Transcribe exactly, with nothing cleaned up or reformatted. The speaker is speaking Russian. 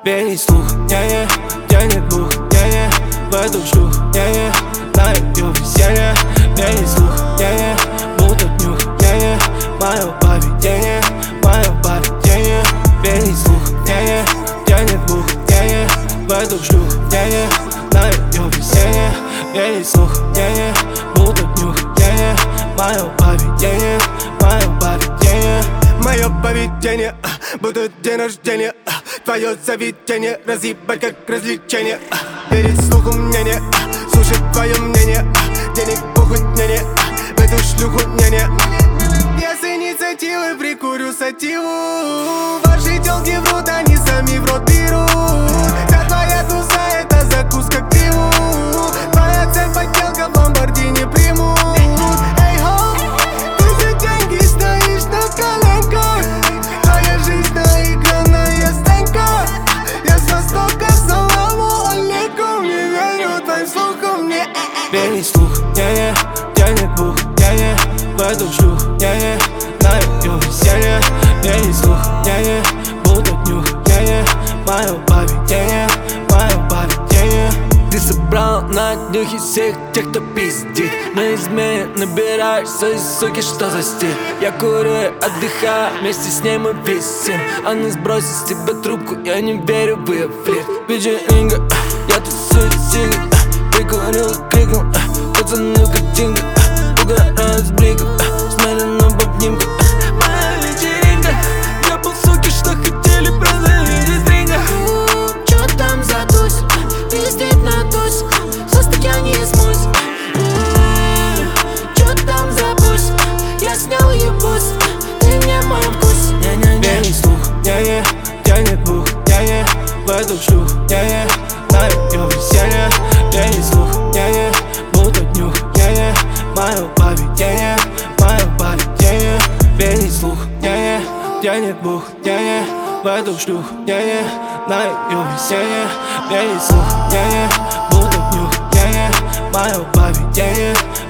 Пенить слух, не-не, тянет бух, не-не, в эту шлюх, не-не, на ее веселье. Пенить слух, не-не, будто нюх, не-не, мое поведение, мое поведение. Пенить слух, не-не, тянет бух, не-не, в эту шлюх, не-не, на ее веселье. Пенить слух, не-не, будто нюх, не-не, мое поведение, мое поведение. Мое поведение, будто день рождения. Твое заведение разъебать как развлечение. Верить слуху мнение, слушать твое мнение. Денег похуй не-не, в эту шлюху не-не. Я с инициативы прикурю сативу. Ваши тёлки врут, они сами в рот берут. Вся твоя туса это закуска к пиву. Твоя цель подделка в ламборгини примут. Эй, хоу, ты за деньги стоишь на коленках. Твоя жизнь наигранная стенка. Я с востока, саламу алейкум. Не верю твоим слухам, не. Пенить слух, не-не, тянет бух, не-не, в эту шлюх, не-не, на ее веселье. Пенить слух, не-не, будто нюх, не-не, мое поведение, мое поведение. Ты собрал на днюхе всех тех, кто пиздит. На измене набираешь свои суки, что за стиль. Я курю, отдыхаю, вместе с ней мы висим. Она сбросит с тебя трубку, я не верю в ее флирт. Вечеринка, я тусую сига. Прикурил, крикнул, пацаны в картинках. Угораю с бликов, смотрю на бабнимку. Моя вечеринка, я был суки, что хотели просто видеть ринга. Чё там за тусь? Пиздит на тусь, состояние смусь. Чё там за пусть? Я снял ебусь, ты мне мой вкус. Пенить слух, не-не, тянет бух, не-не, в эту шлюх, не-не, на ее веселье. Пенить слух, не-не, будто нюх, не-не, мое поведение, мое поведение. Пенить слух, не-не, тянет бух, не-не, в эту шлюх, не-не, на ее веселье. Пенить слух, не-не, будто нюх, не-не, мое поведение,